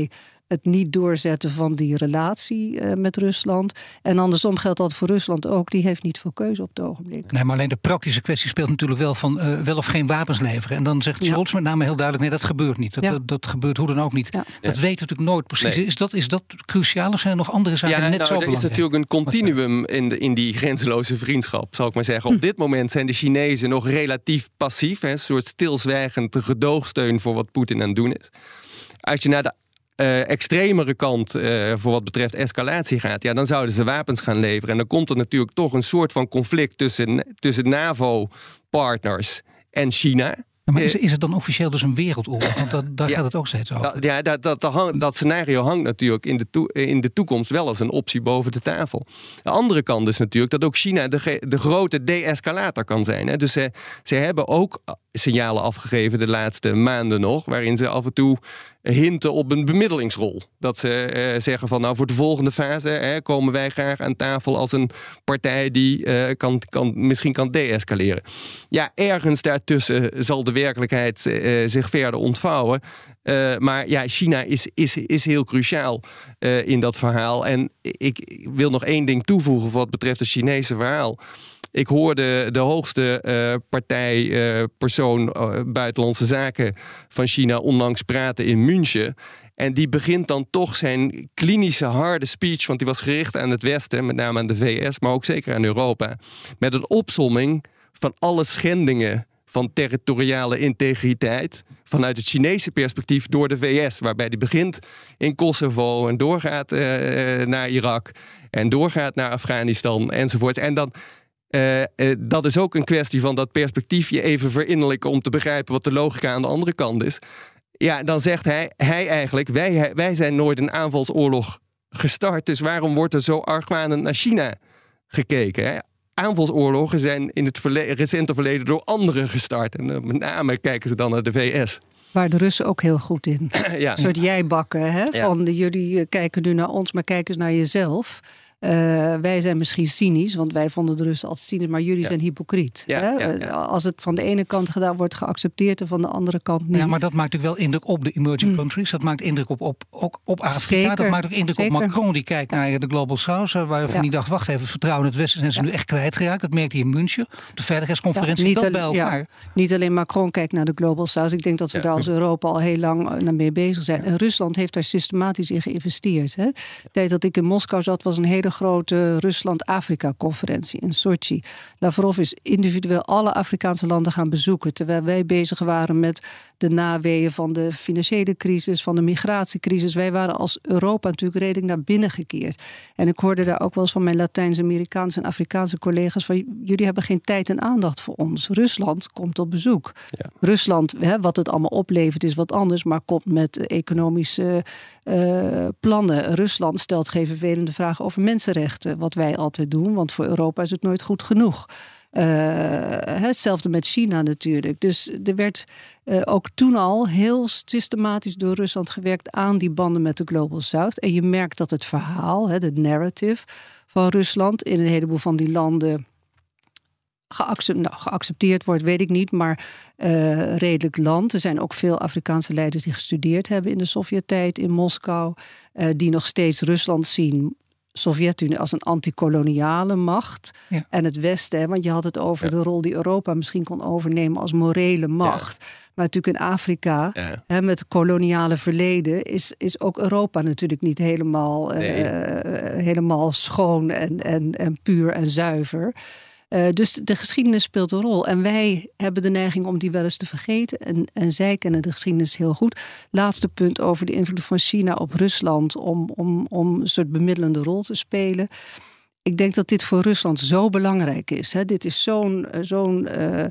het niet doorzetten van die relatie uh, met Rusland. En andersom geldt dat voor Rusland ook. Die heeft niet veel keuze op het ogenblik. Nee, maar alleen de praktische kwestie speelt natuurlijk wel van uh, wel of geen wapens leveren. En dan zegt Scholz ja. met name heel duidelijk, nee, dat gebeurt niet. Dat, ja. dat, dat gebeurt hoe dan ook niet. Ja. Dat ja. weten we natuurlijk nooit precies. Nee. Is, dat, is dat cruciaal of zijn er nog andere zaken ja, net nou, zo belangrijk? Er is natuurlijk een continuum in, de, in die grenzeloze vriendschap, zal ik maar zeggen. Hm. Op dit moment zijn de Chinezen nog relatief passief. Hè, een soort stilzwijgend gedoogsteun voor wat Poetin aan het doen is. Als je naar de uh, extremere kant uh, voor wat betreft escalatie gaat, ja, dan zouden ze wapens gaan leveren. En dan komt er natuurlijk toch een soort van conflict tussen, tussen NAVO-partners en China. Maar is, is het dan officieel dus een wereldoorlog? Want dat, daar ja, gaat het ook steeds over. Ja, dat, dat, dat, hang, dat scenario hangt natuurlijk in de, to, in de toekomst wel als een optie boven de tafel. De andere kant is natuurlijk dat ook China de, de grote de-escalator kan zijn. Hè. Dus ze, ze hebben ook signalen afgegeven de laatste maanden nog, waarin ze af en toe hinten op een bemiddelingsrol. Dat ze uh, zeggen van nou voor de volgende fase hè, komen wij graag aan tafel als een partij die uh, kan, kan, misschien kan de-escaleren. Ja, ergens daartussen zal de werkelijkheid uh, zich verder ontvouwen. Uh, maar ja, China is, is, is heel cruciaal uh, in dat verhaal. En ik wil nog één ding toevoegen wat betreft het Chinese verhaal. Ik hoorde de hoogste uh, partijpersoon uh, buitenlandse zaken van China onlangs praten in München. En die begint dan toch zijn klinische harde speech, want die was gericht aan het Westen, met name aan de V S, maar ook zeker aan Europa, met een opsomming van alle schendingen van territoriale integriteit vanuit het Chinese perspectief door de V S. Waarbij die begint in Kosovo en doorgaat uh, naar Irak en doorgaat naar Afghanistan enzovoort. En dan Uh, uh, dat is ook een kwestie van dat perspectiefje even verinnerlijken om te begrijpen wat de logica aan de andere kant is. Ja, dan zegt hij, hij eigenlijk, wij, wij zijn nooit een aanvalsoorlog gestart, dus waarom wordt er zo argwanend naar China gekeken? Hè? Aanvalsoorlogen zijn in het verle- recente verleden door anderen gestart. En uh, met name kijken ze dan naar de V S. Waar de Russen ook heel goed in. Ja. Een soort jij-bakken. Hè? Ja. Van de, jullie kijken nu naar ons, maar kijk eens naar jezelf. Uh, wij zijn misschien cynisch, want wij vonden de Russen altijd cynisch, maar jullie ja. zijn hypocriet. Ja, hè? Ja, ja. Als het van de ene kant gedaan wordt geaccepteerd en van de andere kant niet. Ja, maar dat maakt natuurlijk wel indruk op de emerging mm. countries. Dat maakt indruk op, op, op, op Afrika. Zeker. Dat maakt ook indruk Zeker. op Macron, die kijkt ja. naar de Global South, waarvan ja. die dacht, wacht even, het vertrouwen in het Westen zijn ze ja. nu echt kwijtgeraakt. Dat merkte hij in München, de veiligheidsconferentie, ja, dat bij elkaar. Ja. Niet alleen Macron kijkt naar de Global South. Ik denk dat we ja. daar als Europa al heel lang naar mee bezig zijn. Ja. En Rusland heeft daar systematisch in geïnvesteerd. Hè. De tijd dat ik in Moskou zat, was een hele grote Rusland-Afrika-conferentie in Sochi. Lavrov is individueel alle Afrikaanse landen gaan bezoeken, terwijl wij bezig waren met de naweeën van de financiële crisis, van de migratiecrisis. Wij waren als Europa natuurlijk redelijk naar binnen gekeerd. En ik hoorde daar ook wel eens van mijn Latijns-Amerikaanse en Afrikaanse collega's van, jullie hebben geen tijd en aandacht voor ons. Rusland komt op bezoek. Ja. Rusland, hè, wat het allemaal oplevert is wat anders, maar komt met economische uh, plannen. Rusland stelt geen vervelende vragen over mensenrechten, wat wij altijd doen, want voor Europa is het nooit goed genoeg. Uh, hetzelfde met China natuurlijk. Dus er werd uh, ook toen al heel systematisch door Rusland gewerkt aan die banden met de Global South. En je merkt dat het verhaal, hè, de narrative van Rusland in een heleboel van die landen geaccepteerd, nou, geaccepteerd wordt, weet ik niet, maar uh, redelijk land. Er zijn ook veel Afrikaanse leiders die gestudeerd hebben in de Sovjet-tijd in Moskou, uh, die nog steeds Rusland zien, Sovjet-Unie als een antikoloniale macht. Ja. En het Westen, hè, want je had het over ja. de rol die Europa misschien kon overnemen als morele macht. Ja. Maar natuurlijk in Afrika, ja. hè, met het koloniale verleden, is, is ook Europa natuurlijk niet helemaal, nee. uh, helemaal schoon en, en, en puur en zuiver. Uh, dus de geschiedenis speelt een rol. En wij hebben de neiging om die wel eens te vergeten. En, en zij kennen de geschiedenis heel goed. Laatste punt over de invloed van China op Rusland om, om, om een soort bemiddelende rol te spelen. Ik denk dat dit voor Rusland zo belangrijk is. Hè. Dit is zo'n, zo'n uh,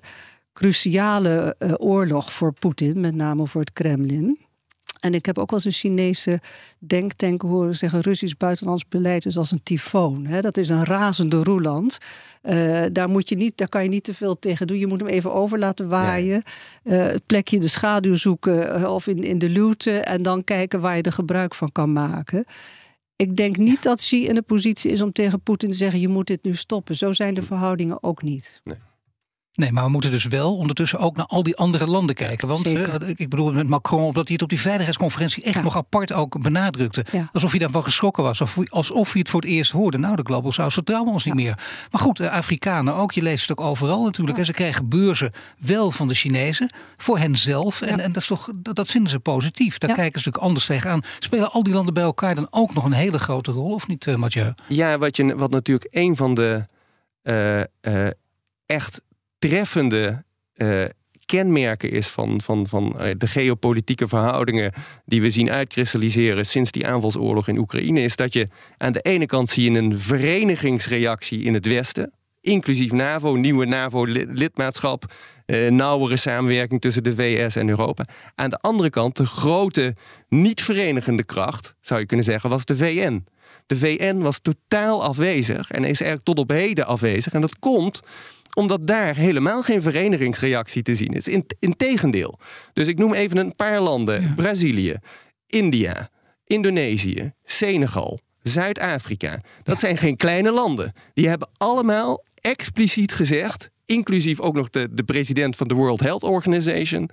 cruciale uh, oorlog voor Poetin, met name voor het Kremlin. En ik heb ook wel eens een Chinese denktank horen zeggen, Russisch buitenlands beleid is als een tyfoon. Hè? Dat is een razende roeland. Uh, daar, moet je niet, daar kan je niet te veel tegen doen. Je moet hem even over laten waaien. Ja. Uh, het plekje de schaduw zoeken uh, of in, in de luwte en dan kijken waar je er gebruik van kan maken. Ik denk niet dat Xi in de positie is om tegen Poetin te zeggen, je moet dit nu stoppen. Zo zijn de verhoudingen ook niet. Nee. Nee, maar we moeten dus wel ondertussen ook naar al die andere landen kijken. Want uh, ik bedoel met Macron, omdat hij het op die veiligheidsconferentie echt ja. nog apart ook benadrukte. Ja. Alsof hij daarvan geschrokken was. Of, alsof hij het voor het eerst hoorde. Nou, de Global South vertrouwen ons ja. niet meer. Maar goed, uh, Afrikanen ook. Je leest het ook overal natuurlijk. Ja. En ze krijgen beurzen wel van de Chinezen. Voor henzelf. Ja. En, en dat, is toch, dat, dat vinden ze positief. Daar ja. kijken ze natuurlijk anders tegenaan. Spelen al die landen bij elkaar dan ook nog een hele grote rol? Of niet, uh, Mathieu? Ja, wat, je, wat natuurlijk een van de uh, uh, echt treffende uh, kenmerken is van, van, van uh, de geopolitieke verhoudingen die we zien uitkristalliseren sinds die aanvalsoorlog in Oekraïne, is dat je aan de ene kant zie je een verenigingsreactie in het Westen, inclusief NAVO, nieuwe NAVO-lidmaatschap, uh, nauwere samenwerking tussen de V S en Europa. Aan de andere kant, de grote niet-verenigende kracht, zou je kunnen zeggen, was de V N. De V N was totaal afwezig en is eigenlijk tot op heden afwezig. En dat komt omdat daar helemaal geen verenigingsreactie te zien is. In, integendeel. Dus ik noem even een paar landen. Ja. Brazilië, India, Indonesië, Senegal, Zuid-Afrika. Dat ja. zijn geen kleine landen. Die hebben allemaal expliciet gezegd, inclusief ook nog de, de president van de World Health Organization,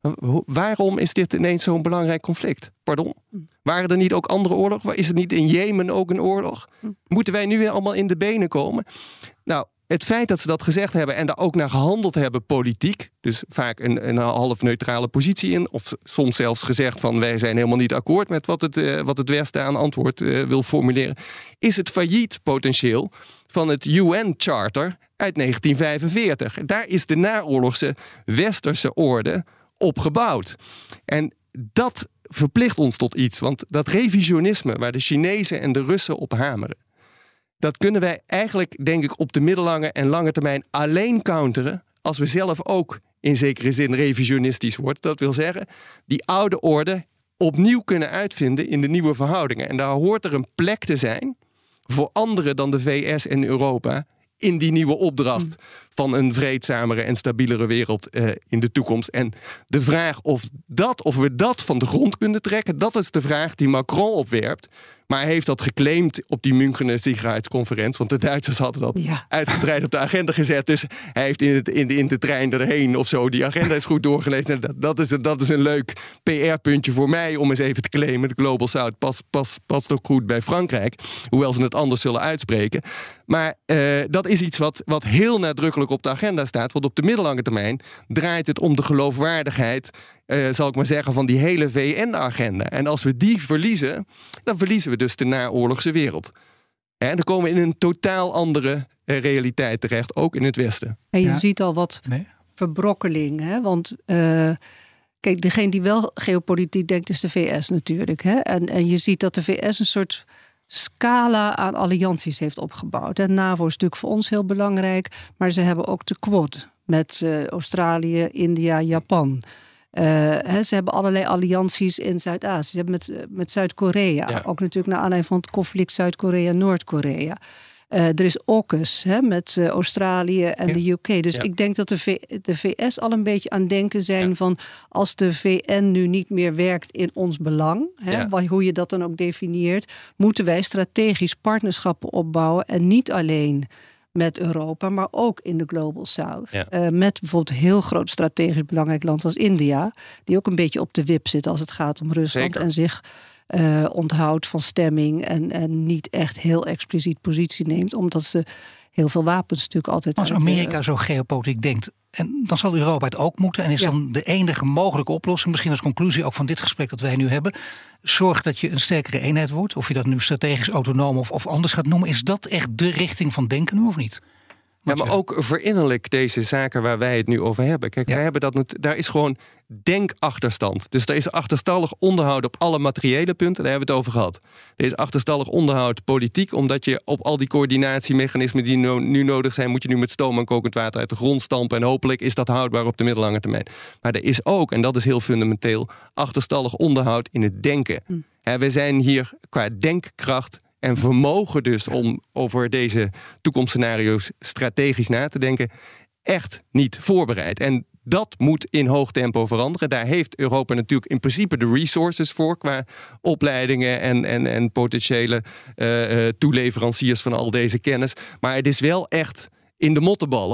waarom is dit ineens zo'n belangrijk conflict? Pardon? Waren er niet ook andere oorlogen? Is het niet in Jemen ook een oorlog? Moeten wij nu weer allemaal in de benen komen? Nou, het feit dat ze dat gezegd hebben en daar ook naar gehandeld hebben politiek, dus vaak een, een half neutrale positie in, of soms zelfs gezegd van wij zijn helemaal niet akkoord met wat het, uh, wat het Westen aan antwoord uh, wil formuleren, is het failliet potentieel van het U N-charter uit negentien vijfenveertig. Daar is de naoorlogse westerse orde op gebouwd. En dat verplicht ons tot iets, want dat revisionisme waar de Chinezen en de Russen op hameren, dat kunnen wij eigenlijk, denk ik, op de middellange en lange termijn alleen counteren als we zelf ook in zekere zin revisionistisch worden. Dat wil zeggen, die oude orde opnieuw kunnen uitvinden in de nieuwe verhoudingen. En daar hoort er een plek te zijn voor anderen dan de V S en Europa in die nieuwe opdracht van een vreedzamere en stabielere wereld uh, in de toekomst. En de vraag of, dat, of we dat van de grond kunnen trekken, dat is de vraag die Macron opwerpt. Maar hij heeft dat geclaimd op die Münchener Sicherheidsconferentie. Want de Duitsers hadden dat ja. uitgebreid op de agenda gezet. Dus hij heeft in, het, in, de, in de trein erheen of zo die agenda is goed doorgelezen. En dat, dat, is, dat is een leuk P R-puntje voor mij om eens even te claimen. De Global South past, past, past ook goed bij Frankrijk. Hoewel ze het anders zullen uitspreken. Maar uh, dat is iets wat, wat heel nadrukkelijk op de agenda staat. Want op de middellange termijn draait het om de geloofwaardigheid, Uh, zal ik maar zeggen, van die hele V N-agenda. En als we die verliezen, dan verliezen we dus de naoorlogse wereld. En dan komen we in een totaal andere uh, realiteit terecht, ook in het Westen. En je ja. ziet al wat nee. verbrokkeling. Hè? Want uh, kijk, degene die wel geopolitiek denkt is de V S natuurlijk. Hè? En, en je ziet dat de V S een soort scala aan allianties heeft opgebouwd. En NAVO is natuurlijk voor ons heel belangrijk. Maar ze hebben ook de Quad met uh, Australië, India, Japan. Uh, he, ze hebben allerlei allianties in Zuid-Azië. Ze hebben met, uh, met Zuid-Korea. Ja. Ook natuurlijk naar aanleiding van het conflict Zuid-Korea-Noord-Korea. Uh, er is AUKUS he, met uh, Australië en ja. de U K. Dus ja. ik denk dat de, v- de V S al een beetje aan het denken zijn ja. van als de V N nu niet meer werkt in ons belang, he, ja. hoe je dat dan ook definieert, moeten wij strategisch partnerschappen opbouwen en niet alleen met Europa, maar ook in de Global South. Ja. Uh, met bijvoorbeeld een heel groot strategisch belangrijk land als India, die ook een beetje op de wip zit als het gaat om Rusland. Zeker. En zich uh, onthoudt van stemming en, en niet echt heel expliciet positie neemt, omdat ze heel veel wapens natuurlijk altijd als uit, Amerika uh, zo geopolitiek denkt, en dan zal Europa het ook moeten, en is ja. dan de enige mogelijke oplossing, misschien als conclusie ook van dit gesprek dat wij nu hebben, zorg dat je een sterkere eenheid wordt, of je dat nu strategisch autonoom of, of anders gaat noemen. Is dat echt de richting van denken nu of niet? Ja, maar ook verinnerlijk deze zaken waar wij het nu over hebben. Kijk, ja. wij hebben dat, daar is gewoon denkachterstand. Dus er is achterstallig onderhoud op alle materiële punten. Daar hebben we het over gehad. Er is achterstallig onderhoud politiek, omdat je op al die coördinatiemechanismen die no- nu nodig zijn, moet je nu met stoom en kokend water uit de grond stampen. En hopelijk is dat houdbaar op de middellange termijn. Maar er is ook, en dat is heel fundamenteel, achterstallig onderhoud in het denken. Hm. Ja, we zijn hier qua denkkracht en vermogen dus om over deze toekomstscenario's strategisch na te denken, echt niet voorbereid. En dat moet in hoog tempo veranderen. Daar heeft Europa natuurlijk in principe de resources voor, qua opleidingen en, en, en potentiële uh, uh, toeleveranciers van al deze kennis. Maar het is wel echt in de mottenballen.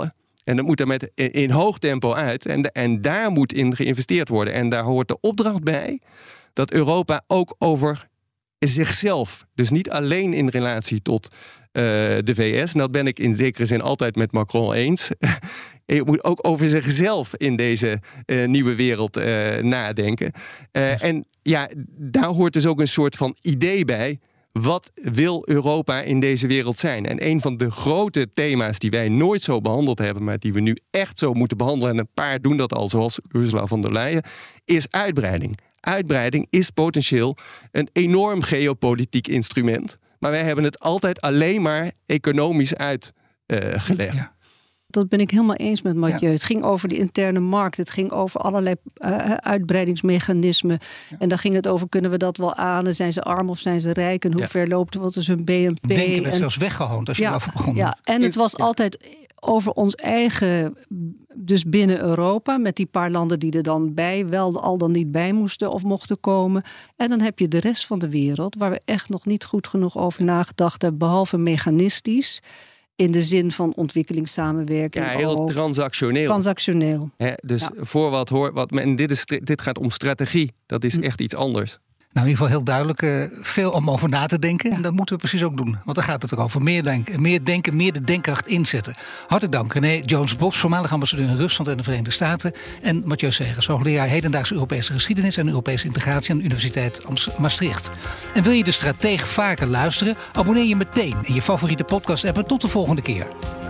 En dat moet er met, in, in hoog tempo uit. En, en daar moet in geïnvesteerd worden. En daar hoort de opdracht bij dat Europa ook over zichzelf, dus niet alleen in relatie tot uh, de V S, en dat ben ik in zekere zin altijd met Macron eens. Je moet ook over zichzelf in deze uh, nieuwe wereld uh, nadenken. Uh, en ja, daar hoort dus ook een soort van idee bij. Wat wil Europa in deze wereld zijn? En een van de grote thema's die wij nooit zo behandeld hebben, maar die we nu echt zo moeten behandelen, en een paar doen dat al, zoals Ursula von der Leyen, is uitbreiding. Uitbreiding is potentieel een enorm geopolitiek instrument. Maar wij hebben het altijd alleen maar economisch uitgelegd. Uh, ja. Dat ben ik helemaal eens met Mathieu. Ja. Het ging over de interne markt. Het ging over allerlei uh, uitbreidingsmechanismen. Ja. En daar ging het over, kunnen we dat wel aan? Zijn ze arm of zijn ze rijk? En hoe ja. ver loopt, wat is hun B N P? Denken werd en, zelfs weggehoond als je ja, erover begon. Ja, en het was ja. altijd over ons eigen, dus binnen Europa, met die paar landen die er dan bij, wel al dan niet bij moesten of mochten komen. En dan heb je de rest van de wereld, waar we echt nog niet goed genoeg over nagedacht hebben, behalve mechanistisch. In de zin van ontwikkelingssamenwerking. Ja, heel ook. transactioneel. Transactioneel. He, dus ja. voor wat hoort. Wat, en dit, is, dit gaat om strategie. Dat is echt iets anders. Nou, in ieder geval heel duidelijk. Uh, veel om over na te denken. Ja. En dat moeten we precies ook doen. Want daar gaat het ook over. Meer denken, meer, denken, meer de denkkracht inzetten. Hartelijk dank René Jones-Bos, voormalig ambassadeur in Rusland en de Verenigde Staten. En Mathieu Segers, hoogleraar hedendaagse Europese geschiedenis en Europese integratie aan de Universiteit Maastricht. En wil je de Stratege vaker luisteren? Abonneer je meteen in je favoriete podcast-app. En tot de volgende keer.